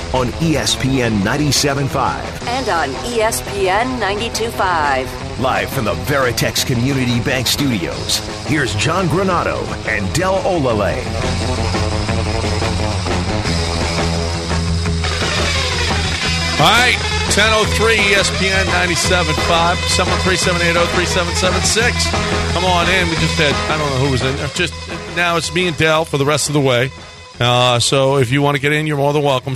on ESPN 97.5. And on ESPN 92.5. Live from the Veritex Community Bank Studios, here's John Granato and Del Olale. All right, 10:03 ESPN 97.5, 713-780-3776. Come on in. We just had, I don't know who was in. Just now it's me and Del for the rest of the way. So if you want to get in, you're more than welcome.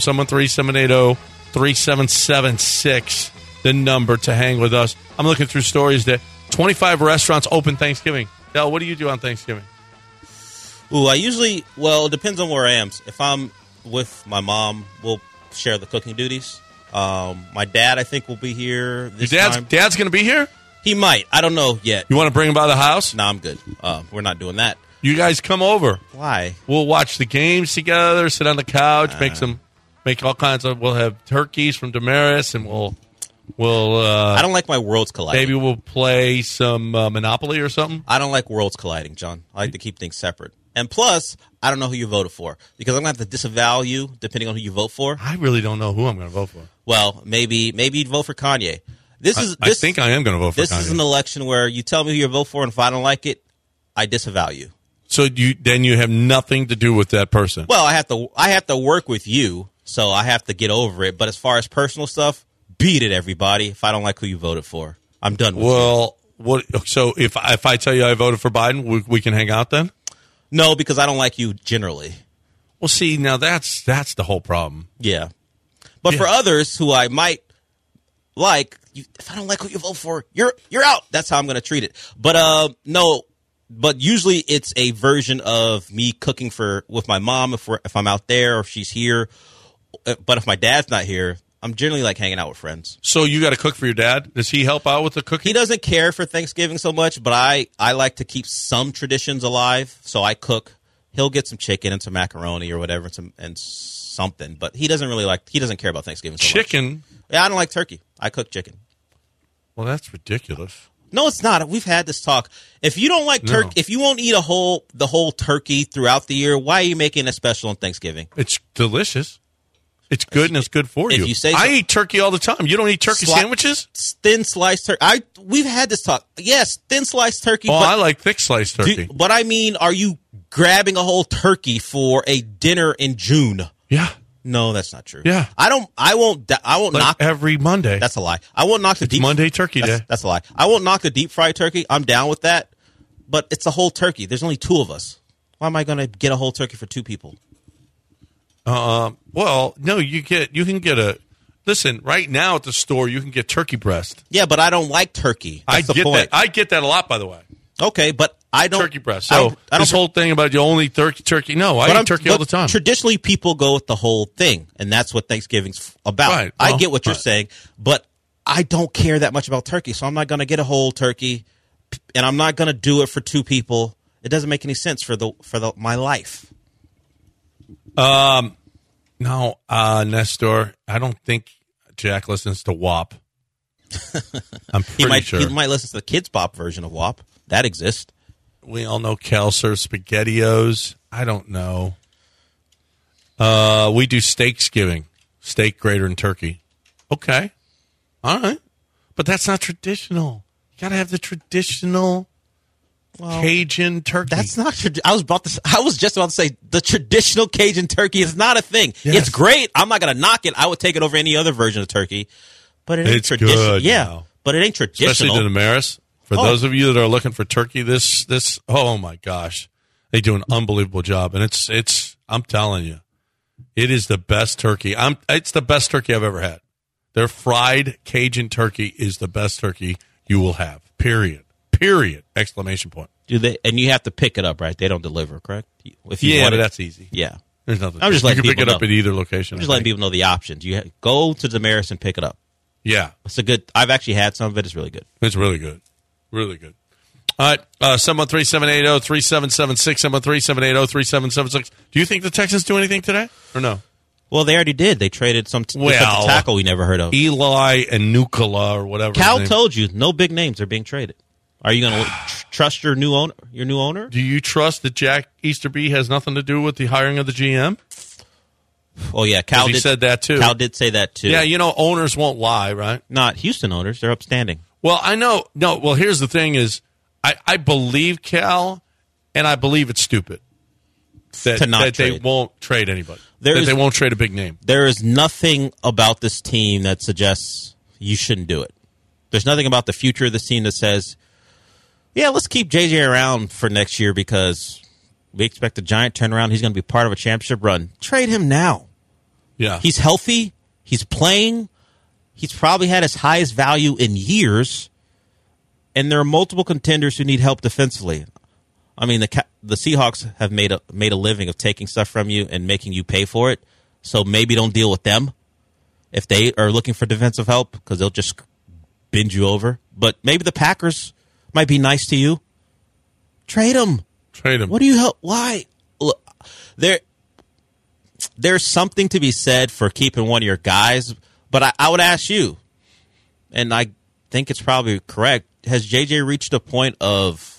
713-780-3776, the number to hang with us. I'm looking through stories that 25 restaurants open Thanksgiving. Del, what do you do on Thanksgiving? Ooh, it depends on where I am. If I'm with my mom, we'll share the cooking duties. My dad, I think, will be here this time. Dad's going to be here? He might. I don't know yet. You want to bring him by the house? No, I'm good. We're not doing that. You guys come over. Why? We'll watch the games together, sit on the couch, make all kinds of. We'll have turkeys from Damaris, and we'll. I don't like my worlds colliding. Maybe we'll play some Monopoly or something. I don't like worlds colliding, John. I like to keep things separate. And plus, I don't know who you voted for because I'm going to have to disavow you depending on who you vote for. I really don't know who I'm going to vote for. Well, maybe you'd vote for Kanye. I think I am going to vote for Kanye. This is an election where you tell me who you vote for, and if I don't like it, I disavow you. So you have nothing to do with that person. Well, I have to work with you, so I have to get over it. But as far as personal stuff, beat it, everybody. If I don't like who you voted for, I'm done with you. What? So if I tell you I voted for Biden, we can hang out then? No, because I don't like you generally. Well, see, now that's the whole problem. Yeah. But for others who I might like, if I don't like who you vote for, you're out. That's how I'm going to treat it. But no, but usually it's a version of me cooking with my mom if I'm out there or if she's here. But if my dad's not here, I'm generally like hanging out with friends. So you got to cook for your dad? Does he help out with the cooking? He doesn't care for Thanksgiving so much, but I like to keep some traditions alive. So I cook. He'll get some chicken and some macaroni or whatever and something. But he doesn't care about Thanksgiving so much. Chicken? Yeah, I don't like turkey. I cook chicken. Well, that's ridiculous. No, it's not. We've had this talk. If you don't like turkey, if you won't eat the whole turkey throughout the year, why are you making it special on Thanksgiving? It's delicious. It's good and it's good for you. If you say I eat turkey all the time. You don't eat turkey sandwiches? Thin sliced turkey. We've had this talk. Yes, thin sliced turkey. Oh, I like thick sliced turkey. But I mean, are you grabbing a whole turkey for a dinner in June? Yeah. No, that's not true. Yeah. I won't knock every Monday. That's a lie. I won't knock the deep Monday turkey day. That's a lie. I won't knock the deep fried turkey. I'm down with that. But it's a whole turkey. There's only two of us. Why am I going to get a whole turkey for two people? Well, no, you can get listen, right now at the store you can get turkey breast. Yeah, but I don't like turkey. That's the point. I get that a lot, by the way. Okay, but I don't turkey breast. So this whole thing about you only turkey. No, I eat turkey all the time. Traditionally, people go with the whole thing, and that's what Thanksgiving's about. Right. I get what you're saying, but I don't care that much about turkey, so I'm not going to get a whole turkey, and I'm not going to do it for two people. It doesn't make any sense for my life. No, Nestor, I don't think Jack listens to WAP. I'm pretty sure. He might listen to the Kids Bop version of WAP. That exists. We all know Kelser, SpaghettiOs. I don't know. We do Steaksgiving. Steak greater than turkey. Okay. All right. But that's not traditional. You got to have the traditional Cajun turkey. That's not. I was just about to say the traditional Cajun turkey is not a thing. Yes. It's great. I'm not going to knock it. I would take it over any other version of turkey. But it ain't traditional. Good. Yeah, now. But it ain't traditional. Especially the Damaris. For those of you that are looking for turkey, this oh my gosh, they do an unbelievable job, and it's. I'm telling you, it is the best turkey. It's the best turkey I've ever had. Their fried Cajun turkey is the best turkey you will have. Period. Exclamation point. Do they? And you have to pick it up, right? They don't deliver, correct? If you want it, that's easy. Yeah. There's nothing. I'm just letting you can people pick it know. up at either location. I'm just letting people know the options. You go to Damaris and pick it up. Yeah. It's a good. I've actually had some of it. It's really good. It's really good. Really good. All right. 713-780-3776. 713-780-3776. Do you think the Texans do anything today or no? Well, they already did. They traded some tackle we never heard of. Eli and Nukala or whatever. Cal told you no big names are being traded. Are you going to trust your new owner? Do you trust that Jack Easterby has nothing to do with the hiring of the GM? Oh, yeah. He said that, too. Cal did say that, too. Yeah, owners won't lie, right? Not Houston owners. They're upstanding. Well, I know. No, well, here's the thing is I believe Cal, and I believe it's stupid that they won't trade anybody. That they won't trade a big name. There is nothing about this team that suggests you shouldn't do it. There's nothing about the future of this team that says, yeah, let's keep JJ around for next year because we expect a giant turnaround. He's going to be part of a championship run. Trade him now. Yeah. He's healthy. He's playing. He's probably had his highest value in years. And there are multiple contenders who need help defensively. I mean, the Seahawks have made a living of taking stuff from you and making you pay for it. So maybe don't deal with them if they are looking for defensive help because they'll just bend you over. But maybe the Packers might be nice to you. Trade them. Trade them. What do you help? Why? Look, there's something to be said for keeping one of your guys. But I would ask you, and I think it's probably correct, has JJ reached a point of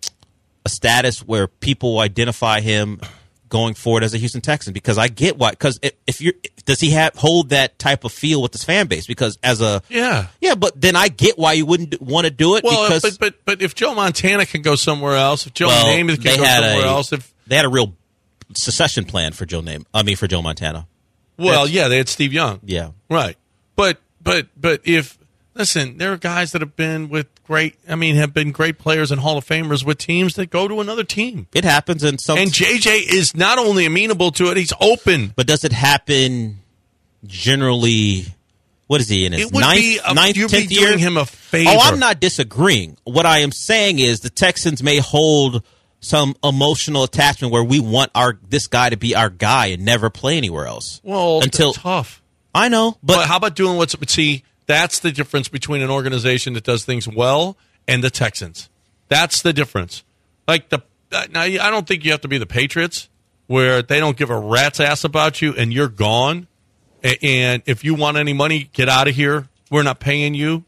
a status where people identify him going forward as a Houston Texan? Because I get why. Because does he hold that type of feel with his fan base? Because yeah, but then I get why you wouldn't want to do it. Well, because, but if Joe Montana can go somewhere else, if Joe Namath can go somewhere else, if they had a real succession plan for Joe Montana. Well, yeah, they had Steve Young. Yeah, right. But if listen, there are guys that have been have been great players and Hall of Famers with teams that go to another team. It happens, and JJ is not only amenable to it; he's open. But does it happen generally? What is he in his ninth, 10th year? Doing him a favor. Oh, I'm not disagreeing. What I am saying is the Texans may hold some emotional attachment where we want this guy to be our guy and never play anywhere else. Well, until tough. I know, but how about doing that's the difference between an organization that does things well and the Texans. That's the difference. Like now, I don't think you have to be the Patriots where they don't give a rat's ass about you and you're gone. And if you want any money, get out of here. We're not paying you.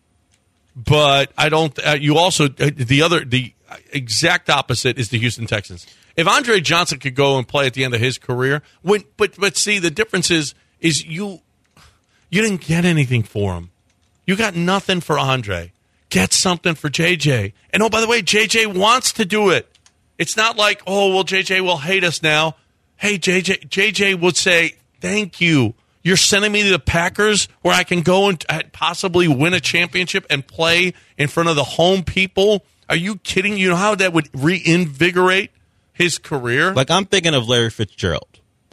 But I don't. You also the exact opposite is the Houston Texans. If Andre Johnson could go and play at the end of his career, but see the difference is you didn't get anything for him. You got nothing for Andre. Get something for JJ. And, oh, by the way, JJ wants to do it. It's not like, oh, well, JJ will hate us now. Hey, JJ would say, thank you. You're sending me to the Packers where I can go and possibly win a championship and play in front of the home people? Are you kidding? You know how that would reinvigorate his career? Like, I'm thinking of Larry Fitzgerald.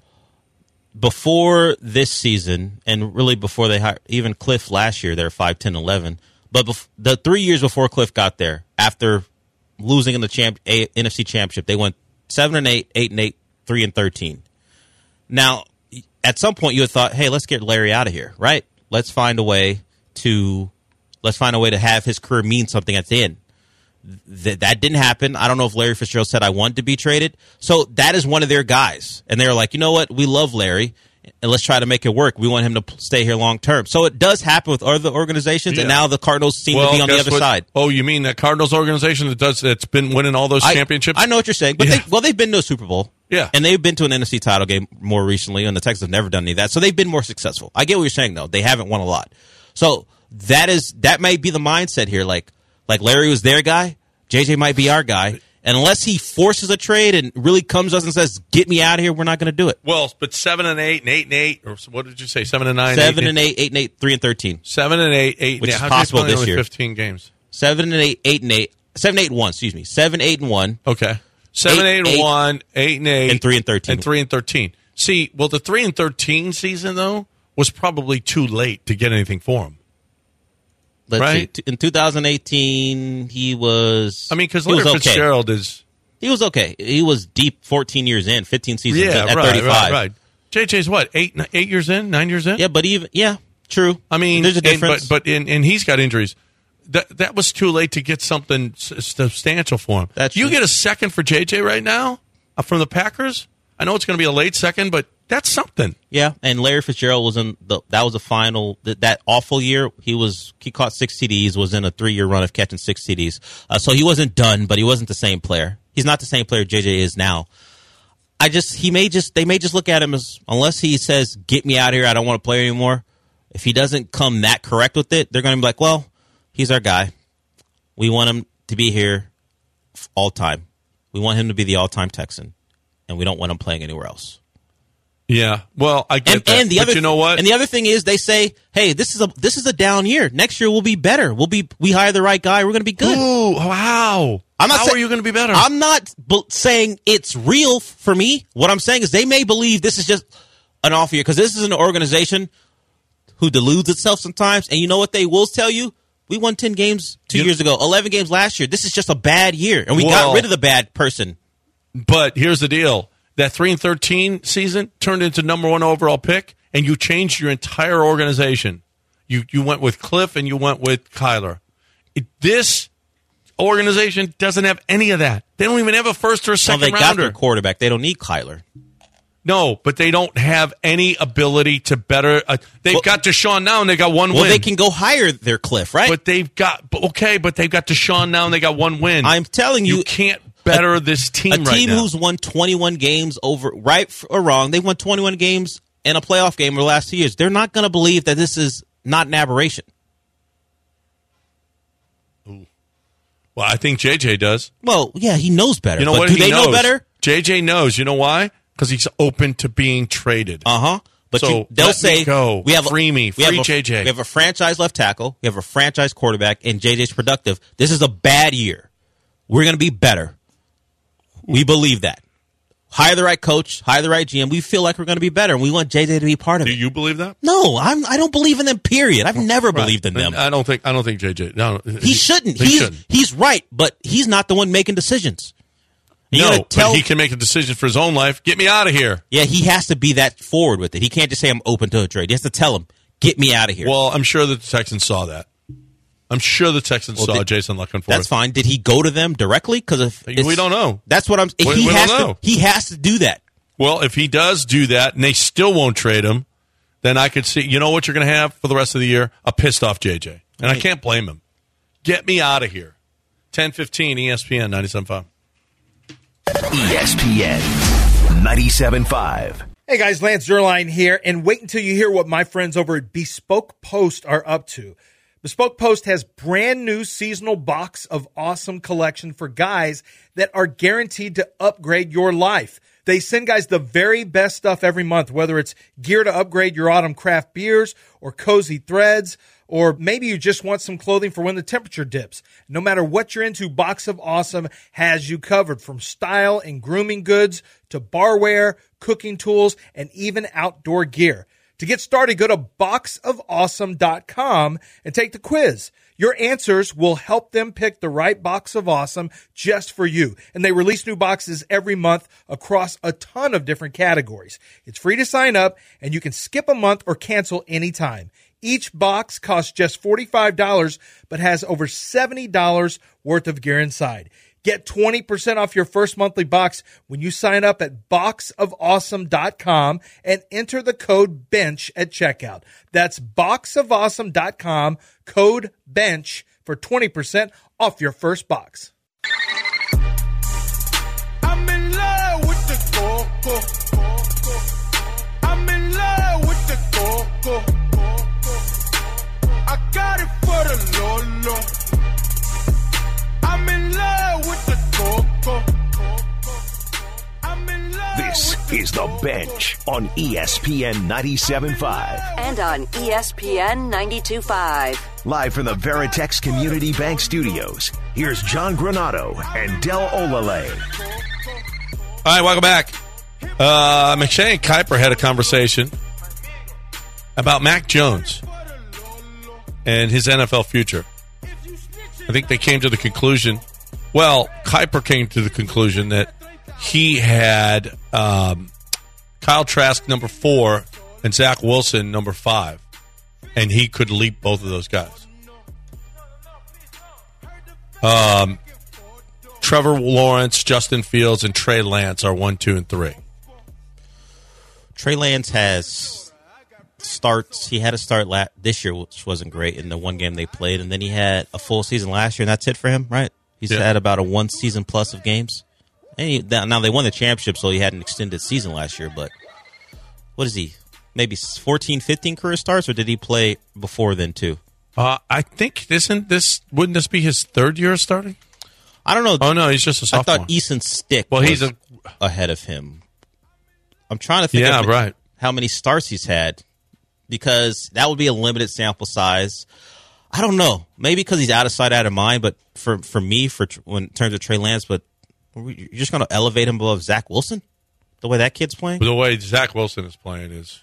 Before this season, and really before they hired, even Cliff last year, they were 5-10-11. But the 3 years before Cliff got there, after losing in the NFC Championship, they went 7-8, 8-8, 3-13. Now, at some point, you had thought, "Hey, let's get Larry out of here, right? Let's find a way to have his career mean something at the end." That didn't happen. I don't know if Larry Fitzgerald said I wanted to be traded. So that is one of their guys. And they're like, you know what? We love Larry, and let's try to make it work. We want him to stay here long term. So it does happen with other organizations, and now the Cardinals seem to be on the other side. Oh, you mean that Cardinals organization that's been winning all those championships? I know what you're saying. But they've been to a Super Bowl. Yeah. And they've been to an NFC title game more recently, and the Texans have never done any of that. So they've been more successful. I get what you're saying, though. They haven't won a lot. So that may be the mindset here. Like Larry was their guy, JJ might be our guy. And unless he forces a trade and really comes to us and says, "Get me out of here," we're not going to do it. Well, but 7-8 and 8-8, or what did you say? 7-9, 7-8, 8-8, 3-13. 7-8, 8, which is possible this year. 15 games. 7-8, 8-8, 7-8-1. Excuse me, 7-8-1. Okay, 7-8-1, 8-8, and 3-13, and 3-13. See, well, the 3-13 season though was probably too late to get anything for him. Let's see. In 2018, he was. I mean, because Larry Fitzgerald is. He was okay. He was deep 14 years in, 15 seasons at 35. Right. JJ's what, 8 years in, 9 years in? Yeah, but true. I mean, there's a difference. But he's got injuries. That was too late to get something substantial for him. You get a second for JJ right now from the Packers? I know it's going to be a late second, but that's something. Yeah, and Larry Fitzgerald was that was a final, that awful year. He caught 6 TDs, was in a 3-year run of catching 6 TDs. So he wasn't done, but he wasn't the same player. He's not the same player JJ is now. they may just look at him as, unless he says, get me out of here, I don't want to play anymore. If he doesn't come that correct with it, they're going to be like, well, he's our guy. We want him to be here all time. We want him to be the all-time Texan, and we don't want him playing anywhere else. Yeah, well, I get that. And but you know what? And the other thing is, they say, "Hey, this is a down year. Next year we'll be better. We hire the right guy. We're going to be good." Ooh, how? How are you going to be better? I'm not saying it's real for me. What I'm saying is, they may believe this is just an off year, because this is an organization who deludes itself sometimes. And you know what they will tell you? We won 10 games 2 years ago, 11 games last year. This is just a bad year, and we got rid of the bad person. But here's the deal. That 3-13 season turned into number 1 overall pick, and you changed your entire organization. You went with Cliff and you went with Kyler. This organization doesn't have any of that. They don't even have a first or a second rounder. They got their quarterback. They don't need Kyler. No, but they don't have any ability to better. They've got Deshaun now, and they got one win. Well, they can go hire their Cliff, right? But they've got Deshaun now, and they got one win. I'm telling you, you can't better this team right now. A team who's won 21 games over, right or wrong, they've won 21 games in a playoff game over the last 2 years. They're not going to believe that this is not an aberration. Ooh. Well, I think JJ does. Well, yeah, he knows better. You know but what? Do they know better? JJ knows. You know why? Because he's open to being traded. But so they'll say, go. We have free JJ. We have a franchise left tackle. We have a franchise quarterback, and JJ's productive. This is a bad year. We're going to be better. We believe that. Hire the right coach, hire the right GM. We feel like we're going to be better, and we want JJ to be part of it. Do you believe that? No, I don't believe in them, period. I've never believed in them. I don't think JJ. No, he shouldn't. He's right, but he's not the one making decisions. But he can make a decision for his own life. Get me out of here. Yeah, he has to be that forward with it. He can't just say, I'm open to a trade. He has to tell him, get me out of here. Well, I'm sure that the Texans saw that. I'm sure the Texans saw Jason Luckenforth. That's fine. Did he go to them directly? Because we don't know. That's what I'm. We don't know. He has to do that. Well, if he does do that and they still won't trade him, then I could see. You know what you're going to have for the rest of the year? A pissed off JJ, and I can't blame him. Get me out of here. 10:15 ESPN 97.5. ESPN 97.5. Hey guys, Lance Zierlein here, and wait until you hear what my friends over at Bespoke Post are up to. Bespoke Post has brand new seasonal box of awesome collection for guys that are guaranteed to upgrade your life. They send guys the very best stuff every month, whether it's gear to upgrade your autumn craft beers or cozy threads, or maybe you just want some clothing for when the temperature dips. No matter what you're into, Box of Awesome has you covered, from style and grooming goods to barware, cooking tools, and even outdoor gear. To get started, go to boxofawesome.com and take the quiz. Your answers will help them pick the right Box of Awesome just for you. And they release new boxes every month across a ton of different categories. It's free to sign up, and you can skip a month or cancel anytime. Each box costs just $45, but has over $70 worth of gear inside. Get 20% off your first monthly box when you sign up at boxofawesome.com and enter the code BENCH at checkout. That's boxofawesome.com, code BENCH for 20% off your first box. I'm in love with the coco. I'm in love with the coco. I got it for the Lolo. I'm in love with the coco. This is The Bench on ESPN 97.5. And on ESPN 92.5. Live from the Veritex Community Bank Studios, here's John Granado and Del Olale. All right, welcome back. McShay and Kuiper had a conversation about Mac Jones and his NFL future. I think they came to the conclusion, Kuiper came to the conclusion that he had Kyle Trask number 4 and Zach Wilson number 5, and he could leap both of those guys. Trevor Lawrence, Justin Fields, and Trey Lance are 1, 2, and 3. Trey Lance has starts. He had a start this year, which wasn't great in the one game they played, and then he had a full season last year, and that's it for him, right? He's had about a 1 season plus of games. And now they won the championship, so he had an extended season last year. But what is he? Maybe 14, 15 career starts, or did he play before then too? I think wouldn't this be his third year of starting? I don't know. Oh no, he's just a sophomore. I thought Eason Stick he's ahead of him. I'm trying to think of how many starts he's had, because that would be a limited sample size. I don't know. Maybe because he's out of sight, out of mind. But for me, in terms of Trey Lance, but you're just going to elevate him above Zach Wilson? The way that kid's playing? The way Zach Wilson is playing is,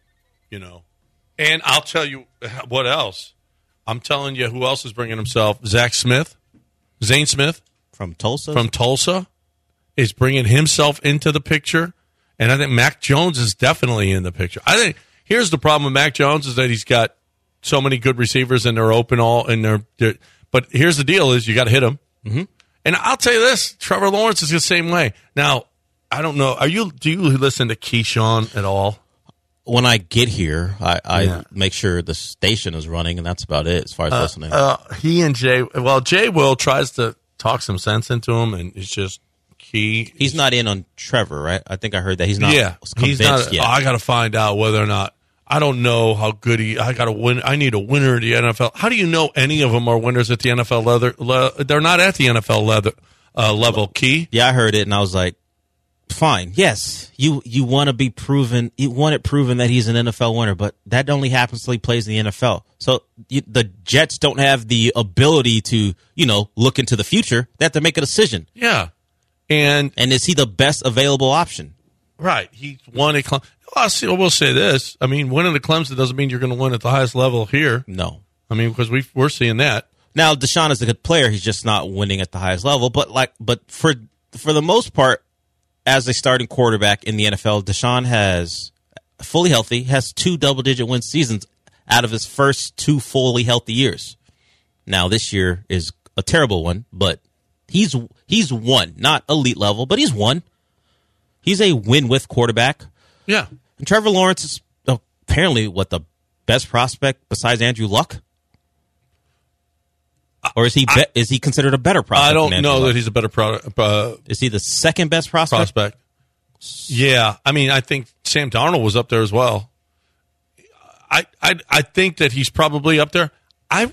And I'll tell you what else. I'm telling you who else is bringing himself. Zane Smith. From Tulsa? Is bringing himself into the picture. And I think Mac Jones is definitely in the picture. I think here's the problem with Mac Jones is that he's got so many good receivers and they're open but here's the deal is you got to hit them. Mm-hmm. And I'll tell you this, Trevor Lawrence is the same way. Now, I don't know. Do you listen to Keyshawn at all? When I get here, I make sure the station is running, and that's about it as far as listening. He and Jay Will tries to talk some sense into him, and it's just he's not in on Trevor, right? I think I heard that he's not. Convinced yet. I got to find out whether or not. I don't know how good I got to win. I need a winner at the NFL. How do you know any of them are winners at the NFL level? They're not at the NFL level. Key. Yeah, I heard it, and I was like, fine. Yes, you want to be proven. You want it proven that he's an NFL winner, but that only happens till he plays in the NFL. So the Jets don't have the ability to, look into the future. They have to make a decision. Yeah, and is he the best available option? Right. He won a Clemson. We'll say this. I mean, winning the Clemson doesn't mean you're going to win at the highest level here. No. I mean, because we're seeing that. Now, Deshaun is a good player. He's just not winning at the highest level. But for the most part, as a starting quarterback in the NFL, Deshaun has fully healthy, has 2 double-digit win seasons out of his first 2 fully healthy years. Now, this year is a terrible one, but he's won. Not elite level, but he's won. He's a win-with quarterback. Yeah. And Trevor Lawrence is apparently, the best prospect besides Andrew Luck? Or is he considered a better prospect? I don't know that he's a better is he the second best prospect? Yeah. I mean, I think Sam Darnold was up there as well. I think that he's probably up there. I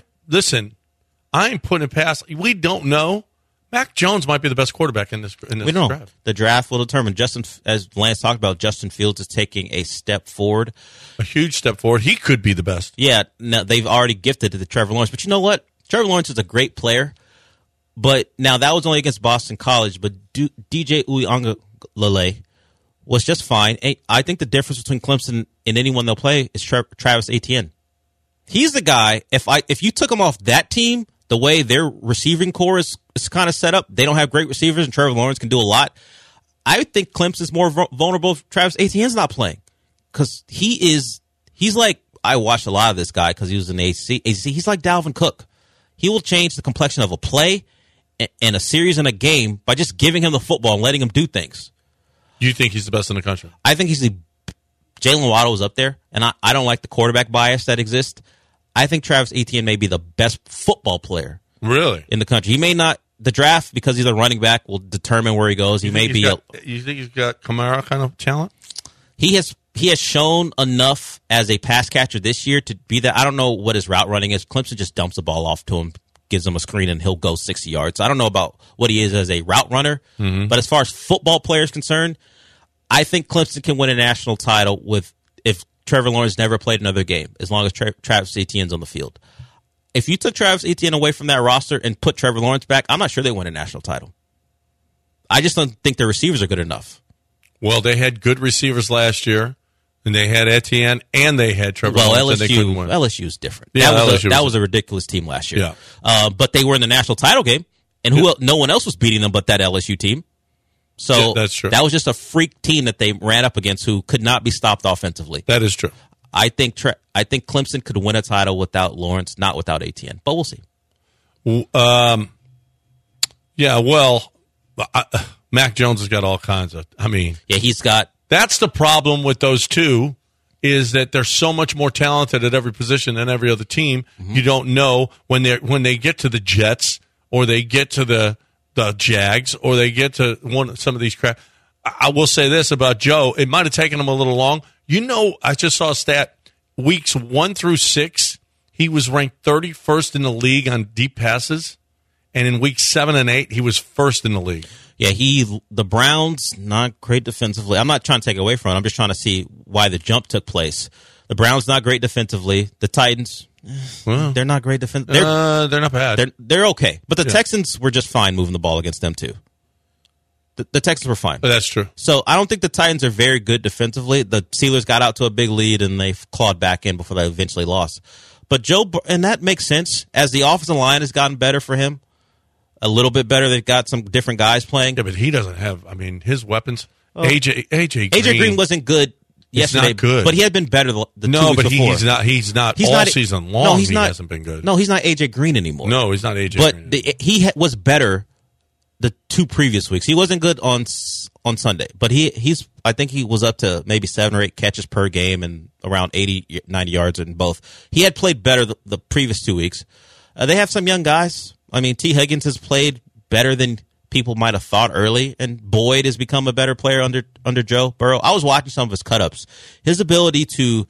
ain't putting it past. We don't know. Mac Jones might be the best quarterback in this draft. The draft will determine. As Lance talked about, Justin Fields is taking a step forward. A huge step forward. He could be the best. Yeah, no, they've already gifted to the Trevor Lawrence. But you know what? Trevor Lawrence is a great player. But now that was only against Boston College. But DJ Uiagalelei was just fine. I think the difference between Clemson and anyone they'll play is Travis Etienne. He's the guy. If you took him off that team, the way their receiving core is kind of set up, they don't have great receivers, and Trevor Lawrence can do a lot. I think Clemson's more vulnerable if Travis Etienne's not playing, because he's like, I watched a lot of this guy because he was in ACC. He's like Dalvin Cook. He will change the complexion of a play and a series and a game by just giving him the football and letting him do things. You think he's the best in the country? I think Jalen Waddle was up there, and I don't like the quarterback bias that exists. I think Travis Etienne may be the best football player in the country. He may not. The draft, because he's a running back, will determine where he goes. You think he's got Kamara kind of talent? He has shown enough as a pass catcher this year to be that. I don't know what his route running is. Clemson just dumps the ball off to him, gives him a screen, and he'll go 60 yards. So I don't know about what he is as a route runner. Mm-hmm. But as far as football players concerned, I think Clemson can win a national title if Trevor Lawrence never played another game, as long as Travis Etienne's on the field. If you took Travis Etienne away from that roster and put Trevor Lawrence back, I'm not sure they win a national title. I just don't think their receivers are good enough. Well, they had good receivers last year, and they had Etienne, and they had Trevor Lawrence, and they couldn't win. LSU's different. Yeah, that was a ridiculous team last year. Yeah. But they were in the national title game, and no one else was beating them but that LSU team. So that's true. That was just a freak team that they ran up against who could not be stopped offensively. That is true. I think Clemson could win a title without Lawrence, not without Etienne. But we'll see. Yeah, well, Mac Jones has got all kinds of. He's got. That's the problem with those two, is that they're so much more talented at every position than every other team. Mm-hmm. You don't know when they get to the Jets or they get to the the Jags or they get to some of these crap. I will say this about Joe. It might have taken him a little long. I just saw a stat. Weeks 1 through 6, he was ranked 31st in the league on deep passes. And in weeks 7 and 8, he was first in the league. Yeah, the Browns, not great defensively. I'm not trying to take away from it. I'm just trying to see why the jump took place. The Browns, not great defensively. The Titans, they're not great defensively. They're not bad. They're okay. But the Texans were just fine moving the ball against them, too. The Texans were fine. That's true. So I don't think the Titans are very good defensively. The Steelers got out to a big lead, and they clawed back in before they eventually lost. But and that makes sense. As the offensive line has gotten better for him, a little bit better. They've got some different guys playing. Yeah, but he doesn't have, his weapons. AJ Green wasn't good yesterday. Not good. But he had been better the 2 No, weeks but before. he's not all season long. No, he hasn't been good. No, he's not AJ Green anymore. No, he's not AJ Green. But he was better the 2 previous weeks. He wasn't good on Sunday, but I think he was up to maybe 7 or 8 catches per game and around 80, 90 yards in both. He had played better the previous 2 weeks. They have some young guys. T. Higgins has played better than people might have thought early, and Boyd has become a better player under Joe Burrow. I was watching some of his cut-ups. His ability to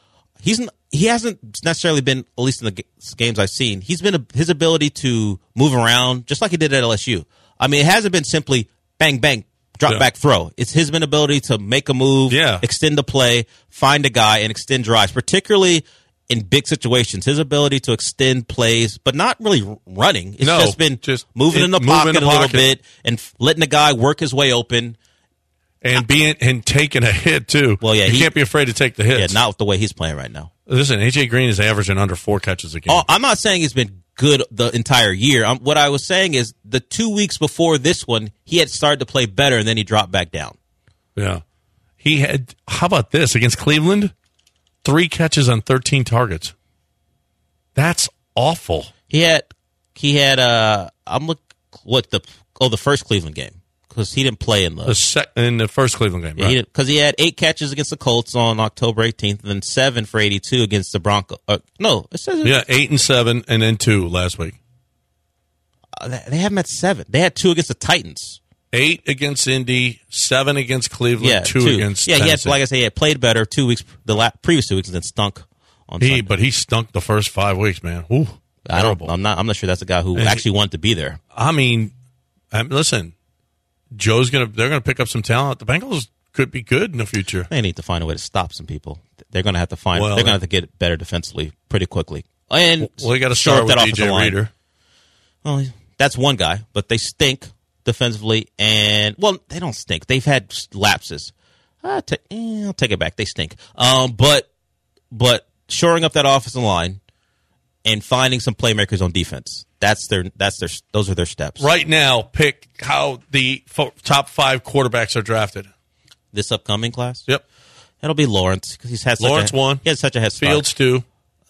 he hasn't necessarily been, at least in the games I've seen, his ability to move around just like he did at LSU. It hasn't been simply bang, bang, drop back, throw. It's his ability to make a move, extend the play, find a guy, and extend drives, particularly in big situations. His ability to extend plays, but not really running. It's just been moving in the pocket a little bit and letting the guy work his way open. And taking a hit, too. Well, yeah, you can't be afraid to take the hits. Yeah, not with the way he's playing right now. Listen, A.J. Green is averaging under 4 catches a game. Oh, I'm not saying he's been good the entire year. What I was saying is the 2 weeks before this one, he had started to play better, and then he dropped back down. Yeah. How about this? Against Cleveland, 3 catches on 13 targets. That's awful. The first Cleveland game. Because he didn't play in the first Cleveland game, right? Because he had 8 catches against the Colts on October 18th, and then 7 for 82 against the Broncos. It says 8 and 7, and then 2 last week. They have him at 7. They had 2 against the Titans. 8 against Indy, 7 against Cleveland, 2 against Tennessee. He had, like I say, he had played better 2 weeks, previous 2 weeks, and then stunk on Sunday. But he stunk the first 5 weeks, man. Ooh, I'm not sure that's a guy who actually wanted to be there. Listen. They're gonna pick up some talent. The Bengals could be good in the future. They need to find a way to stop some people. They're gonna have to they're gonna have to get better defensively pretty quickly. And they got to start with DJ Reader. Well, that's one guy, but they stink defensively. And they don't stink. They've had lapses. I'll take it back. They stink. But shoring up that offensive line and finding some playmakers on defense. Those are their steps. Right now, pick how the top 5 quarterbacks are drafted. This upcoming class? Yep. It'll be Lawrence because he's had Lawrence 1. He had such a head start. Fields 2.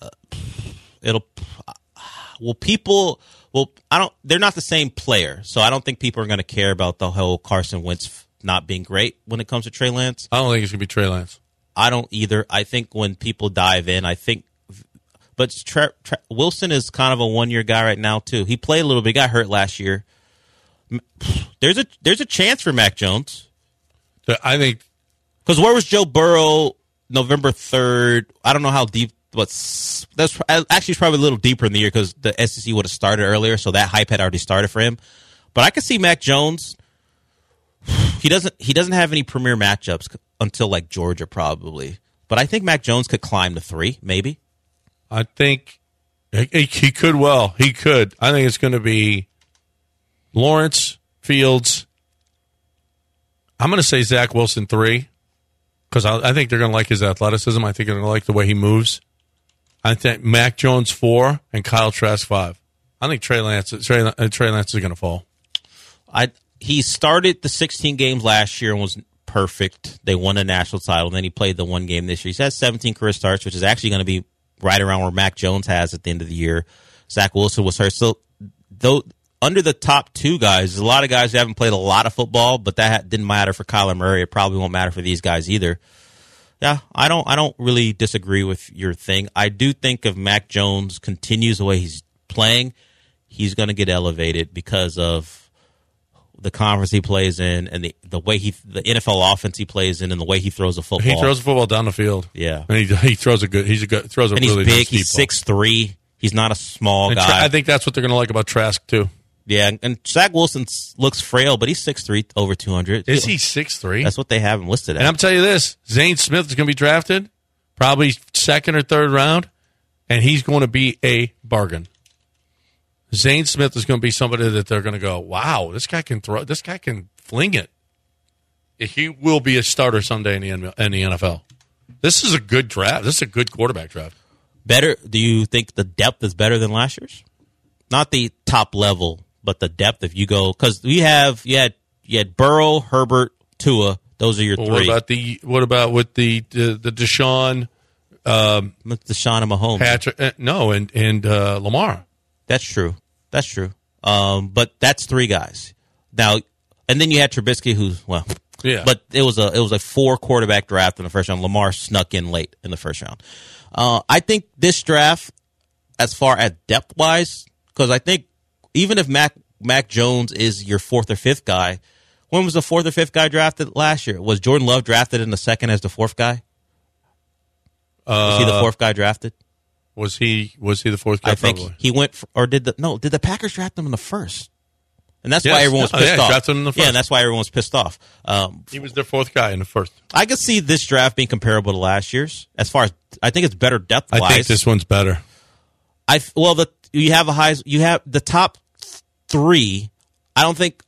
They're not the same player, so I don't think people are going to care about the whole Carson Wentz not being great when it comes to Trey Lance. I don't think it's going to be Trey Lance. I don't either. I think when people dive in, but Wilson is kind of a 1-year guy right now too. He played a little bit. He got hurt last year. There's a chance for Mac Jones. I think because where was Joe Burrow November 3rd? I don't know how deep. That's actually probably a little deeper in the year because the SEC would have started earlier, so that hype had already started for him. But I could see Mac Jones. He doesn't have any premier matchups until like Georgia probably. But I think Mac Jones could climb to 3 maybe. I think he could. Well, he could. I think it's going to be Lawrence, Fields. I'm going to say Zach Wilson 3 because I think they're going to like his athleticism. I think they're going to like the way he moves. I think Mac Jones 4 and Kyle Trask 5. I think Trey Lance is going to fall. He started the 16 games last year and was perfect. They won a national title. And then he played the 1 game this year. He's had 17 career starts, which is actually going to be right around where Mac Jones has at the end of the year. Zach Wilson was hurt. So, though under the top 2 guys, there's a lot of guys who haven't played a lot of football, but that didn't matter for Kyler Murray. It probably won't matter for these guys either. Yeah, I don't really disagree with your thing. I do think if Mac Jones continues the way he's playing, he's going to get elevated because of the conference he plays in, and the way the NFL offense he plays in, and the way he throws the football. He throws the football down the field. Yeah, and he throws a good. Throws a and really he's big. nice He's deep ball. 6'3". He's not a small And guy. I think that's what they're going to like about Trask too. Yeah, and Zach Wilson looks frail, but he's 6'3", over 200. Is he 6'3"? That's what they have him listed And at. I'm telling you this: Zane Smith is going to be drafted, probably second or third round, and he's going to be a bargain. Zane Smith is going to be somebody that they're going to go, wow, this guy can throw. This guy can fling it. He will be a starter someday in the NFL. This is a good draft. This is a good quarterback draft. Better? Do you think the depth is better than last year's? Not the top level, but the depth. If you go, because you had Burrow, Herbert, Tua. Those are your three. What about with the Deshaun, Deshaun and Mahomes? Patrick? And Lamar. That's true. But that's three guys now, and then you had Trubisky, Yeah. But it was a 4 quarterback draft in the first round. Lamar snuck in late in the first round. I think this draft, as far as depth wise, because I think even if Mac Jones is your 4th or 5th guy, when was the 4th or 5th guy drafted last year? Was Jordan Love drafted in the second as the 4th guy? Was he the 4th guy drafted? Was he the 4th guy? I think probably. he went did the Packers draft him in the first? And that's why everyone was pissed off. Drafted him in the first. Yeah, and that's why everyone was pissed off. He was their 4th guy in the first. I could see this draft being comparable to last year's. As far as I think it's better depth wise. I think this one's better. You have the top 3. I don't think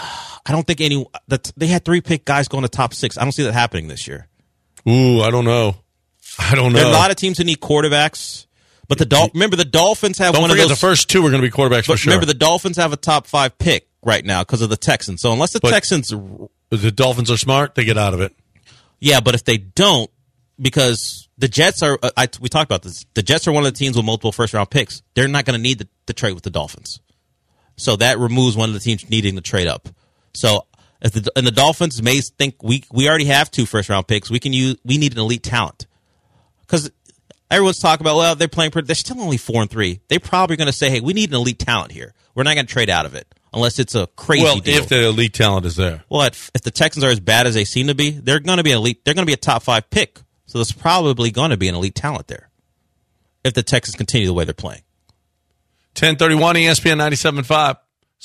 they had 3 pick guys going to top 6. I don't see that happening this year. Ooh, I don't know. There are a lot of teams who need quarterbacks, but remember the Dolphins have one of those. The first 2 are going to be quarterbacks for sure. Remember the Dolphins have a top 5 pick right now because of the Texans. So unless the Texans, the Dolphins are smart, they get out of it. Yeah, but if they don't, because the Jets are, we talked about this. The Jets are one of the teams with multiple first-round picks. They're not going to need the trade with the Dolphins. So that removes one of the teams needing to trade up. So and the Dolphins may think we already have 2 first-round picks. We need an elite talent. Because everyone's talking about, they're playing. They're still only 4-3. They're probably going to say, hey, we need an elite talent here. We're not going to trade out of it unless it's a crazy deal. If the elite talent is there. Well, if the Texans are as bad as they seem to be, they're going to be elite. They're going to be a top 5 pick. So there's probably going to be an elite talent there if the Texans continue the way they're playing. 1031 ESPN 97.5.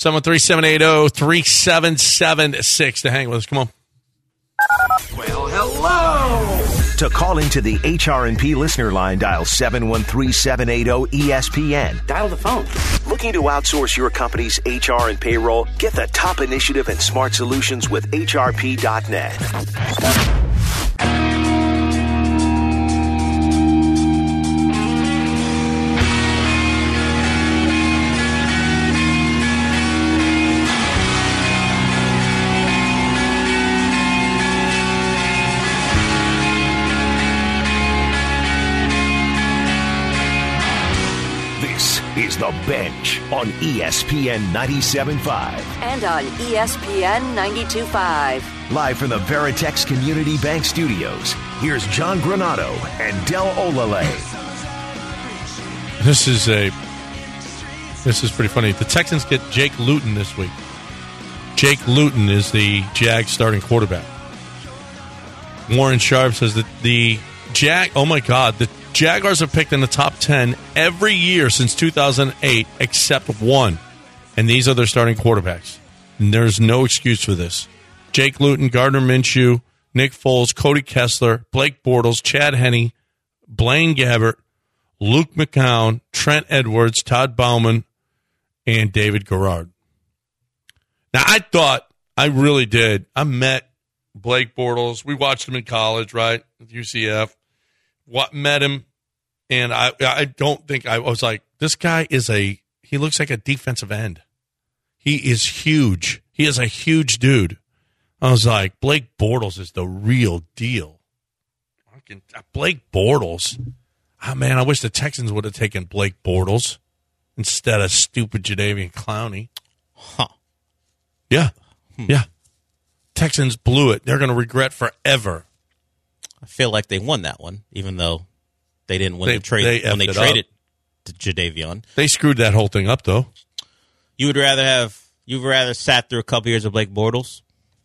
73780-3776 to hang with us. Come on. Well, hello. To call into the HRP listener line, dial 713-780-ESPN. Dial the phone. Looking to outsource your company's HR and payroll? Get the top initiative and smart solutions with HRP.net. This is The Bench on ESPN 97.5. And on ESPN 92.5. Live from the Veritex Community Bank Studios, here's John Granado and Del Olale. This is pretty funny. The Texans get Jake Luton this week. Jake Luton is the Jags starting quarterback. Warren Sharp says that the Jaguars have picked in the top 10 every year since 2008 except one. And these are their starting quarterbacks. And there's no excuse for this. Jake Luton, Gardner Minshew, Nick Foles, Cody Kessler, Blake Bortles, Chad Henne, Blaine Gabbert, Luke McCown, Trent Edwards, Todd Bauman, and David Garrard. Now, I really did. I met Blake Bortles. We watched him in college, right, at UCF. Met him, and I don't think I was like, this guy he looks like a defensive end. He is huge. He is a huge dude. I was like, Blake Bortles is the real deal. Blake Bortles. Oh, man, I wish the Texans would have taken Blake Bortles instead of stupid Jadeveon Clowney. Huh. Yeah. Yeah. Texans blew it. They're going to regret forever. I feel like they won that one, even though they didn't win the trade when they effed it traded to Jadeveon. They screwed that whole thing up, though. You would rather have You'd rather sat through a couple years of Blake Bortles?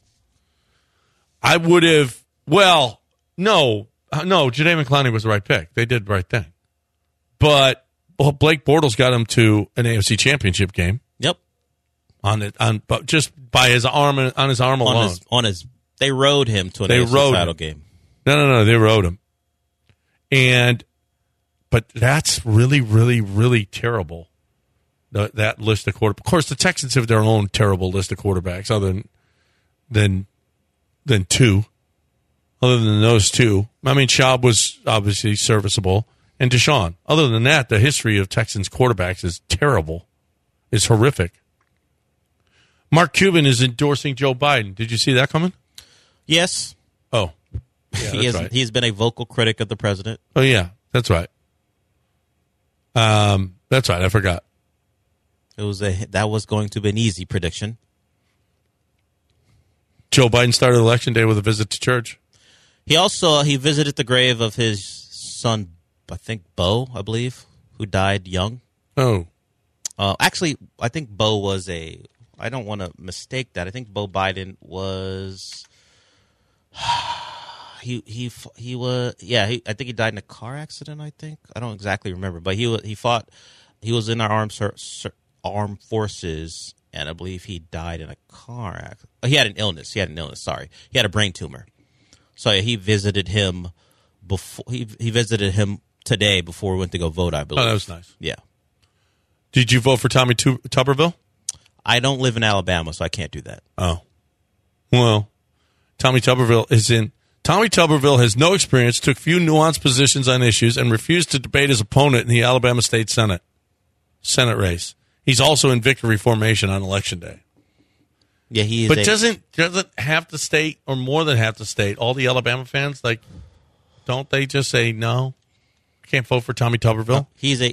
I would have. Well, no. Jadeveon Clowney was the right pick. They did the right thing. But Blake Bortles got him to an AFC Championship game. Yep. But just by his arm alone. They rode him to an AFC title game. No. They rode him. But that's really, really, really terrible. That list of quarterbacks. Of course, the Texans have their own terrible list of quarterbacks, other than two. Other than those two, I mean, Schaub was obviously serviceable, and Deshaun. Other than that, the history of Texans quarterbacks is terrible. It's horrific. Mark Cuban is endorsing Joe Biden. Did you see that coming? Yes. Oh, yeah, right. He's been a vocal critic of the president. Oh, yeah, that's right. That's right. I forgot. That was going to be an easy prediction. Joe Biden started Election Day with a visit to church. He visited the grave of his son, I think Bo, I believe, who died young. Oh. Actually, I think Bo was I don't want to mistake that. I think Bo Biden was I think he died in a car accident, I think. I don't exactly remember, but he was in our armed forces, and I believe he died in a car accident. He had an illness, sorry. He had a brain tumor. So he visited him before he visited him today before we went to go vote, I believe. Oh, that was nice. Yeah. Did you vote for Tommy Tuberville? I don't live in Alabama, so I can't do that. Oh. Well, Tommy Tuberville has no experience, took few nuanced positions on issues, and refused to debate his opponent in the Alabama State Senate race. He's also in victory formation on Election Day. Yeah, he is. But doesn't half the state, or more than half the state, all the Alabama fans, don't they just say no? Can't vote for Tommy Tuberville?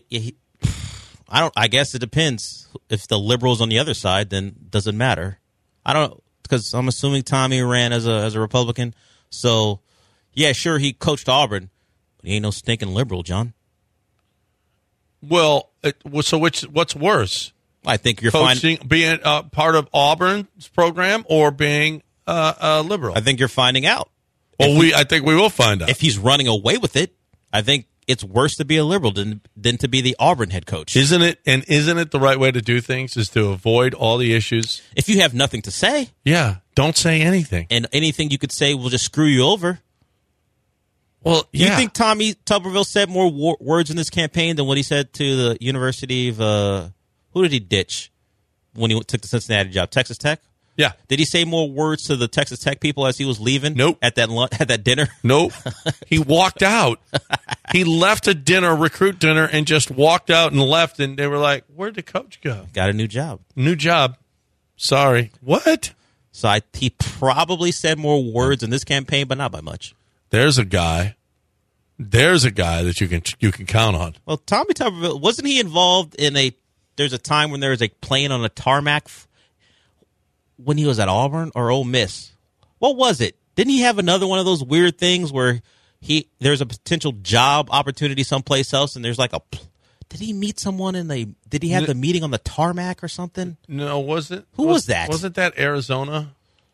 I guess it depends. If the liberals on the other side, then doesn't matter. I don't, because I'm assuming Tommy ran as a Republican. So, yeah, sure, he coached Auburn, but he ain't no stinking liberal, John. Well, so what's worse? I think you're being part of Auburn's program or being a liberal. I think you're finding out. Well, I think we will find out. If he's running away with it, I think it's worse to be a liberal than to be the Auburn head coach. Isn't it? And isn't it the right way to do things is to avoid all the issues? If you have nothing to say. Yeah, don't say anything. And anything you could say will just screw you over. Well, yeah. You think Tommy Tuberville said more words in this campaign than what he said to the University of who did he ditch when he took the Cincinnati job? Texas Tech? Yeah. Did he say more words to the Texas Tech people as he was leaving? Nope. At that dinner? Nope. He walked out. He left a recruit dinner, and just walked out and left, and they were like, where'd the coach go? Got a new job. New job. Sorry. What? So he probably said more words in this campaign, but not by much. There's a guy that you can count on. Well, Tommy Tuberville, wasn't he involved in there's a time when there was a plane on a tarmac when he was at Auburn or Ole Miss? What was it? Didn't he have another one of those weird things where there's a potential job opportunity someplace else, and there's did he meet someone did he have the meeting on the tarmac or something? No, was it? Who was that? Wasn't that Arizona?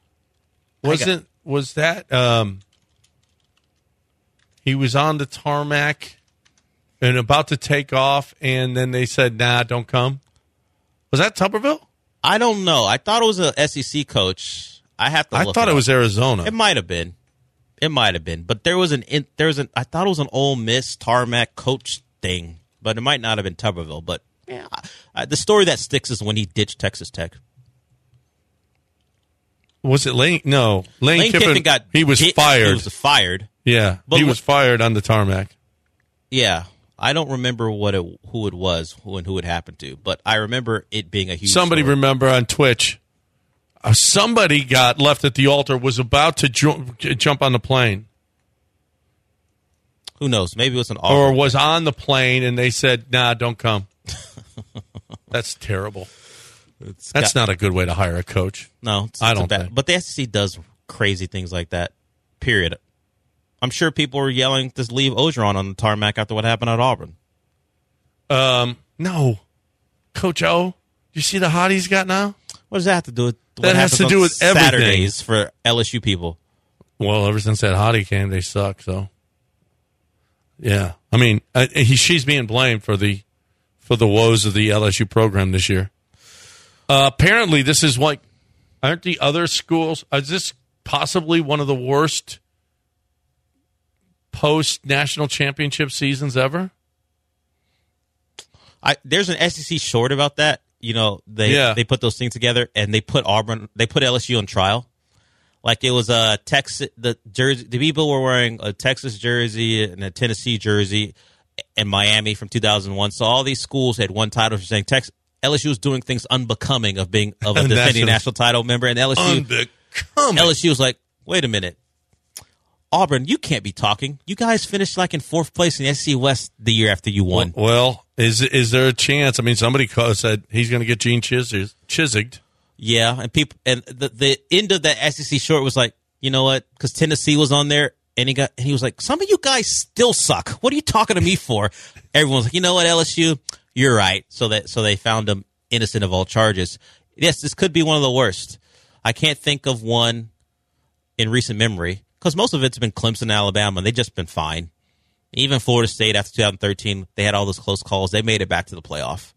Was that he was on the tarmac and about to take off, and then they said, nah, don't come? Was that Tuberville? I don't know. I thought it was a SEC coach. I thought it was Arizona. It might have been. But I thought it was an Ole Miss tarmac coach thing, but it might not have been Tuberville. But yeah, the story that sticks is when he ditched Texas Tech. Was it Lane? No, Lane Kiffin he was fired. He was fired. Yeah, but he was fired on the tarmac. Yeah, I don't remember who it was and who it happened to, but I remember it being a huge. Somebody story. Remember on Twitch, somebody got left at the altar, was about to jump on the plane. Who knows? Maybe it was an offer. Or was on the plane, and they said, nah, don't come. That's terrible. That's not a good way to hire a coach. No, I don't think. But the SEC does crazy things like that, period. I'm sure people were yelling to leave Orgeron on the tarmac after what happened at Auburn. No. Coach O, you see the hot he's got now? What does that have to do with That has to do with everything. Saturdays for LSU people? Well, ever since that hottie came, they suck. So, yeah. I mean, she's being blamed for the woes of the LSU program this year. Apparently, this is like, aren't the other schools? Is this possibly one of the worst post-national championship seasons ever? There's an SEC short about that. You know, they put those things together and they put LSU on trial. Like it was Texas, the people were wearing a Texas jersey and a Tennessee jersey in Miami from 2001. So all these schools had one title for saying LSU was doing things unbecoming of being a defending national title member, and LSU was like, wait a minute, Auburn, you can't be talking. You guys finished like in 4th place in the SEC West the year after you won. Well, is there a chance? I mean, somebody said he's going to get Gene Chizziged. Yeah, and the end of that SEC short was like, you know what? Because Tennessee was on there, and he was like, some of you guys still suck. What are you talking to me for? Everyone's like, you know what, LSU, you're right. So they found him innocent of all charges. Yes, this could be one of the worst. I can't think of one in recent memory because most of it's been Clemson, Alabama, and they've just been fine. Even Florida State after 2013, they had all those close calls. They made it back to the playoff.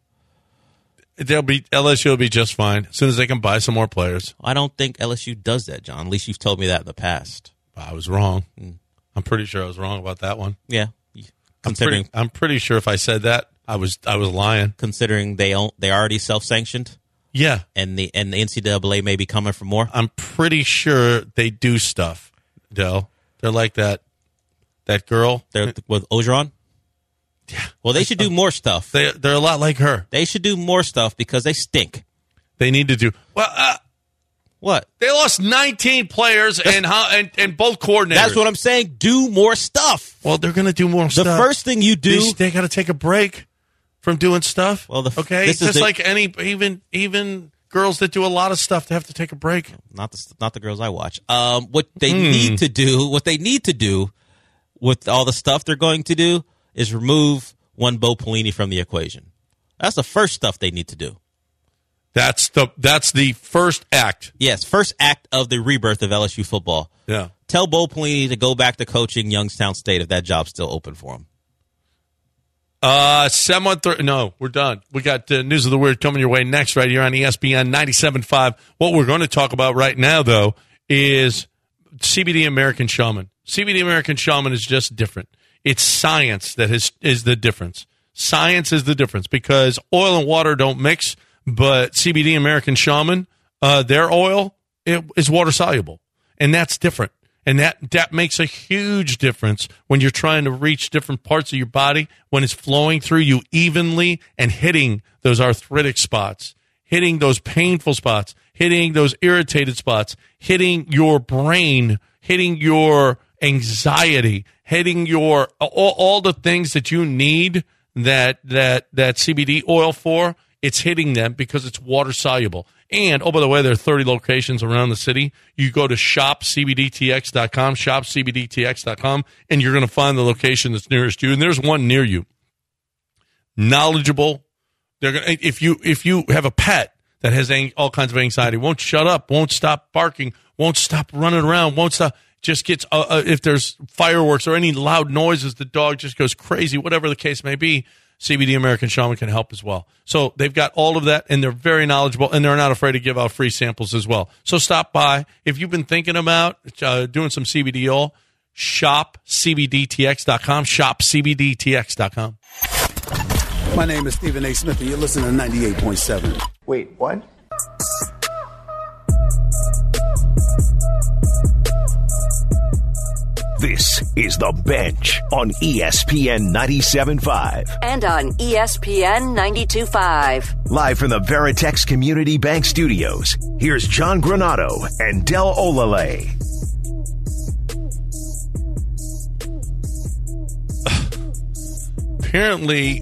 LSU will be just fine as soon as they can buy some more players. I don't think LSU does that, John. At least you've told me that in the past. I was wrong. I'm pretty sure I was wrong about that one. Yeah, I'm pretty sure if I said that, I was lying. Considering they already self-sanctioned. Yeah, and the NCAA may be coming for more. I'm pretty sure they do stuff, Del. They're like that girl. They're with Ogeron. Yeah. Well, they should do more stuff. They're a lot like her. They should do more stuff because they stink. They need to do what? They lost 19 players and both coordinators. That's what I'm saying. Do more stuff. Well, they're going to do more stuff. The first thing you do, they got to take a break from doing stuff. Well, it's just like even girls that do a lot of stuff, they have to take a break. Not the girls I watch. What they need to do with all the stuff they're going to do is remove one Bo Pelini from the equation. That's the first stuff they need to do. That's the first act. Yes, first act of the rebirth of LSU football. Yeah. Tell Bo Pelini to go back to coaching Youngstown State if that job's still open for him. No, we're done. We got News of the Weird coming your way next right here on ESPN 97.5. What we're going to talk about right now, though, is CBD American Shaman. CBD American Shaman is just different. It's science that is the difference. Science is the difference because oil and water don't mix, but CBD American Shaman, their oil is water soluble, and that's different. And that makes a huge difference when you're trying to reach different parts of your body, when it's flowing through you evenly and hitting those arthritic spots, hitting those painful spots, hitting those irritated spots, hitting your brain, hitting your anxiety, hitting your all the things that you need that CBD oil for. It's hitting them because it's water soluble. And, oh, by the way, there are 30 locations around the city. You go to shopcbdtx.com, shopcbdtx.com, and you're going to find the location that's nearest you. And there's one near you. Knowledgeable. They're going to, if you have a pet that has all kinds of anxiety, won't shut up, won't stop barking, won't stop running around, won't stop, just gets, if there's fireworks or any loud noises, the dog just goes crazy, whatever the case may be. CBD American Shaman can help as well. So they've got all of that, and they're very knowledgeable, and they're not afraid to give out free samples as well. So stop by. If you've been thinking about doing some CBD oil, shopcbdtx.com, shopcbdtx.com. My name is Stephen A. Smith, and you're listening to 98.7. Wait, what? This is The Bench on ESPN 97.5. And on ESPN 92.5. Live from the Veritex Community Bank Studios, here's John Granado and Del Olale. Apparently,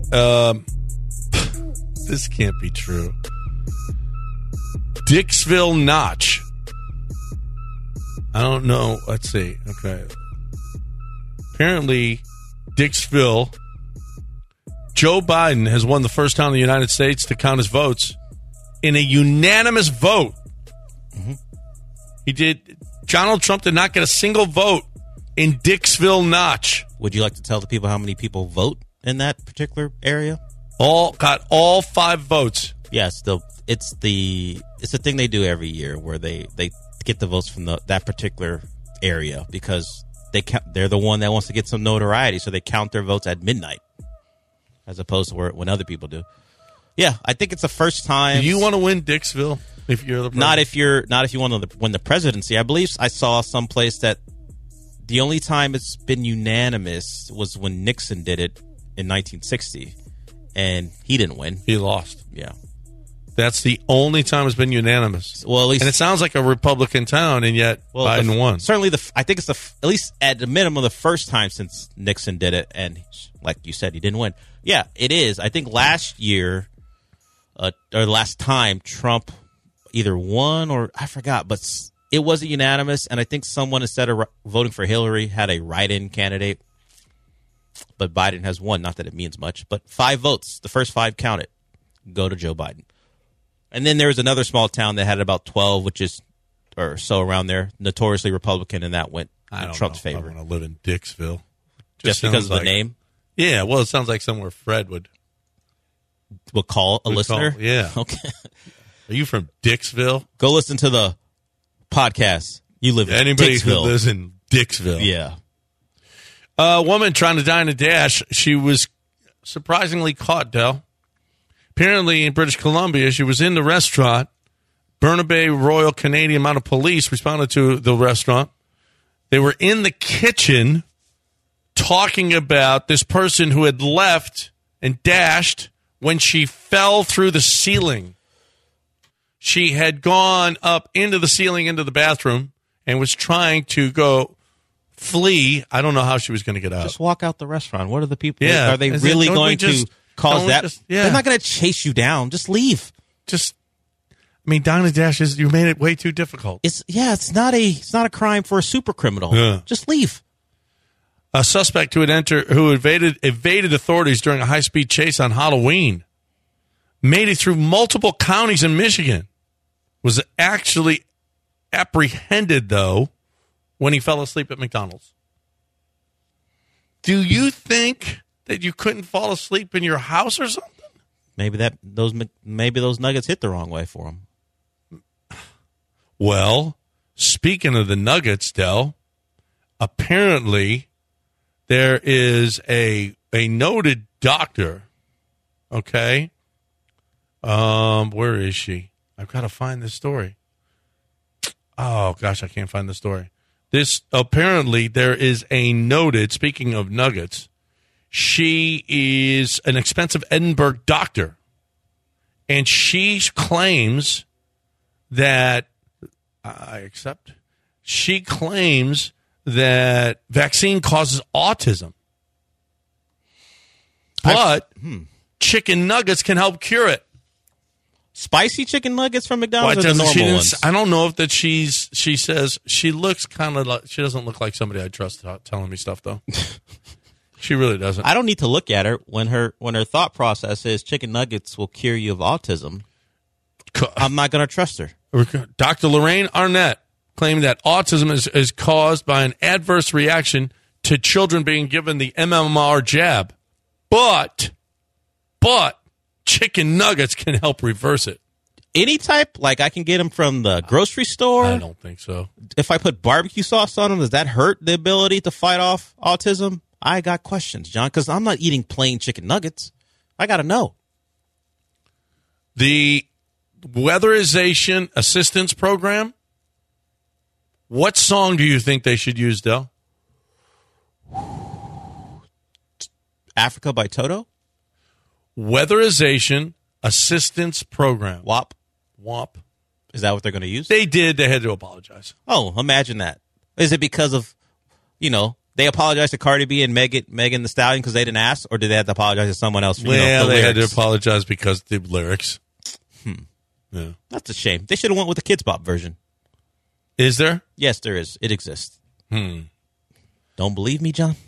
this can't be true. Dixville Notch. I don't know. Let's see. Okay. Apparently, Dixville, Joe Biden has won the first town in the United States to count his votes. in a unanimous vote. He did. Donald Trump did not get a single vote in Dixville Notch. Would you like to tell the people how many people vote in that particular area? Got all 5 votes. Yes, it's the thing they do every year where they get the votes from that particular area because they're the one that wants to get some notoriety, so they count their votes at midnight as opposed to when other people do. Yeah, I think it's the first time. Do you want to win Dixville if you're the president? Not if you want to win the presidency. I believe I saw someplace that the only time it's been unanimous was when Nixon did it in 1960, and he didn't win. He lost. Yeah. That's the only time it's been unanimous. Well, at least, and it sounds like a Republican town, and yet Biden won. Certainly, I think it's at least at the minimum the first time since Nixon did it, and like you said, he didn't win. Yeah, it is. I think last year, or last time, Trump either won or I forgot, but it wasn't unanimous, and I think someone, instead of voting for Hillary, had a write-in candidate. But Biden has won. Not that it means much, but 5 votes, the first 5 counted, go to Joe Biden. And then there was another small town that had about 12, which is, or so around there, notoriously Republican, and that went in Trump's favor. I want to live in Dixville. Just because of the name? Yeah, well, it sounds like somewhere Fred would call a listener? Call, yeah. Okay. Are you from Dixville? Go listen to the podcast. You live in Anybody Dixville. who lives in Dixville. Yeah. A woman trying to dine and dash. She was surprisingly caught, Del. Apparently, in British Columbia, she was in the restaurant. Burnaby Royal Canadian Mounted Police responded to the restaurant. They were in the kitchen talking about this person who had left and dashed when she fell through the ceiling. She had gone up into the ceiling, into the bathroom, and was trying to flee. I don't know how she was going to get out. Just walk out the restaurant. What are the people? Yeah. Are they really going to cause that? They're not going to chase you down. Just leave. Dine and dash you made it way too difficult. It's not a crime for a super criminal. Yeah. Just leave. A suspect who evaded authorities during a high-speed chase on Halloween made it through multiple counties in Michigan. Was actually apprehended, though, when he fell asleep at McDonald's. Do you think that you couldn't fall asleep in your house or something? Maybe those nuggets hit the wrong way for him. Well, speaking of the nuggets, Del, apparently there is a noted doctor. Okay, where is she? I've got to find this story. Oh gosh, I can't find the story. Apparently there is a noted. Speaking of nuggets. She is an expensive Edinburgh doctor, and she claims that she claims that vaccine causes autism, but chicken nuggets can help cure it. Spicy chicken nuggets from McDonald's or the normal ones? I don't know if that she says she looks kind of like, she doesn't look like somebody I trust telling me stuff, though. She really doesn't. I don't need to look at her when her thought process is chicken nuggets will cure you of autism. I'm not going to trust her. Dr. Lorraine Arnett claimed that autism is caused by an adverse reaction to children being given the MMR jab. But chicken nuggets can help reverse it. Any type? Like I can get them from the grocery store? I don't think so. If I put barbecue sauce on them, does that hurt the ability to fight off autism? I got questions, John, because I'm not eating plain chicken nuggets. I got to know. The Weatherization Assistance Program, what song do you think they should use, Del? Africa by Toto? Weatherization Assistance Program. WAP? WAP. Is that what they're going to use? They did. They had to apologize. Oh, imagine that. Is it because of, they apologized to Cardi B and Megan Thee Stallion because they didn't ask, or did they have to apologize to someone else? For, they had to apologize because of the lyrics. Yeah. That's a shame. They should have went with the Kids Bop version. Is there? Yes, there is. It exists. Don't believe me, John?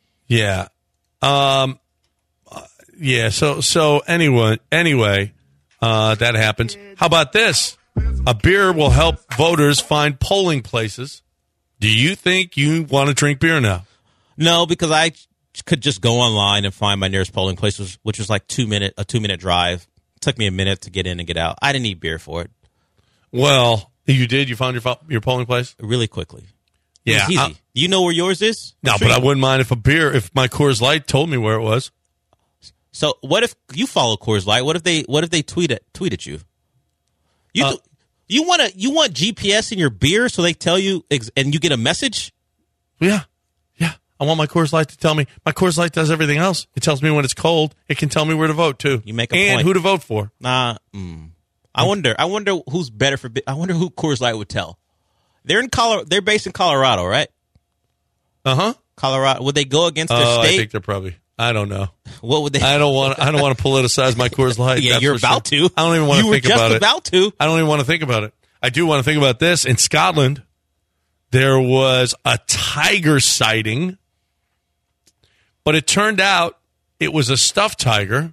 Yeah. Yeah. So anyway, That happens. How about this? A beer will help voters find polling places. Do you think you want to drink beer now? No, because I could just go online and find my nearest polling place, which was like a 2-minute drive. It took me a minute to get in and get out. I didn't need beer for it. Well, you did? You found your polling place? Really quickly. Yeah. It was easy. You know where yours is? No, but I wouldn't mind if my Coors Light told me where it was. So what if you follow Coors Light? What if they tweet at you? You want GPS in your beer so they tell you and you get a message? Yeah. I want my Coors Light to tell me. My Coors Light does everything else. It tells me when it's cold. It can tell me where to vote too. You make a point. And who to vote for. I wonder who's better for. I wonder who Coors Light would tell. They're in Colorado. They're based in Colorado, right? Colorado. Would they go against their state? I think they're probably. I don't know. What would they? I don't want to politicize my Coors Light. Yeah, you're about to. I don't even want to think about it. You were just about to. I don't even want to think about it. I do want to think about this. In Scotland, there was a tiger sighting, but it turned out it was a stuffed tiger,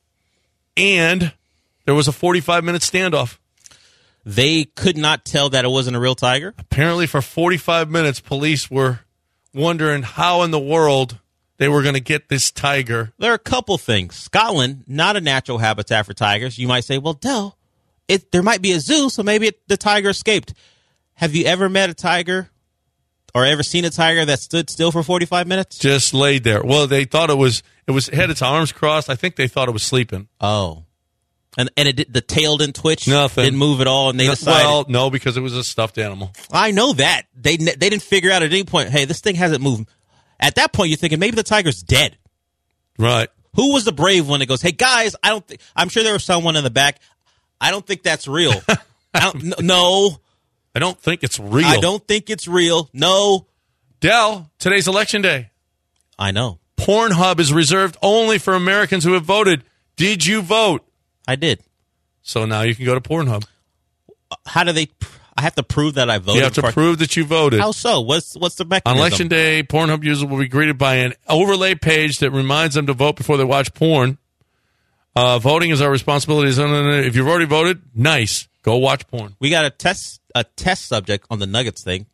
and there was a 45-minute standoff. They could not tell that it wasn't a real tiger? Apparently, for 45 minutes, police were wondering how in the world they were going to get this tiger. There are a couple things. Scotland, not a natural habitat for tigers. You might say, well, Del, there might be a zoo, so maybe the tiger escaped. Have you ever met a tiger or ever seen a tiger that stood still for 45 minutes? Just laid there. Well, they thought it had its arms crossed. I think they thought it was sleeping. Oh. And the tail didn't twitch? Nothing. Didn't move at all, and they decided? Well, no, because it was a stuffed animal. I know that. They didn't figure out at any point, hey, this thing hasn't moved. At that point, you're thinking maybe the tiger's dead. Right. Who was the brave one that goes, hey, guys, I'm sure there was someone in the back. I don't think that's real. No. I don't think it's real. I don't think it's real. No. Del, today's election day. I know. Pornhub is reserved only for Americans who have voted. Did you vote? I did. So now you can go to Pornhub. How do they? I have to prove that I voted. You have to prove that you voted. How so? What's the mechanism? On Election Day, Pornhub users will be greeted by an overlay page that reminds them to vote before they watch porn. Voting is our responsibility. If you've already voted, nice. Go watch porn. We got a test subject on the Nuggets thing.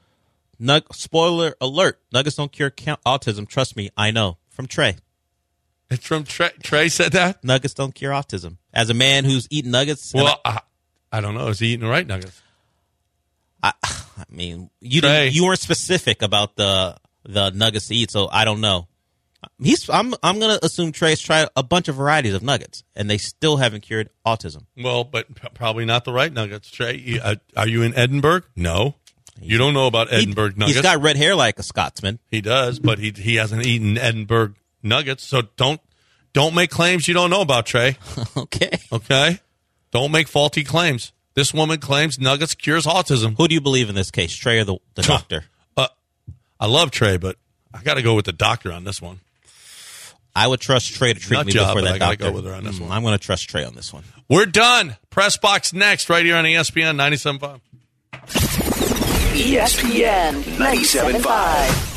Spoiler alert: Nuggets don't cure autism. Trust me, I know. From Trey. It's from Trey. Trey said that? Nuggets don't cure autism. As a man who's eaten nuggets. Well, I don't know. Is he eating the right nuggets? I mean, you weren't specific about the nuggets to eat, so I don't know. I'm going to assume Trey's tried a bunch of varieties of nuggets, and they still haven't cured autism. Well, but probably not the right nuggets. Trey, are you in Edinburgh? No. You don't know about Edinburgh nuggets. He's got red hair like a Scotsman. He does, but he hasn't eaten Edinburgh nuggets, so don't make claims you don't know about, Trey. Okay? Don't make faulty claims. This woman claims nuggets cures autism. Who do you believe in this case, Trey or the doctor? I love Trey, but I got to go with the doctor on this one. I would trust Trey to treat me before that doctor. I got to go with her on this one. I'm going to trust Trey on this one. We're done. Press Box next, right here on ESPN 97.5. ESPN 97.5.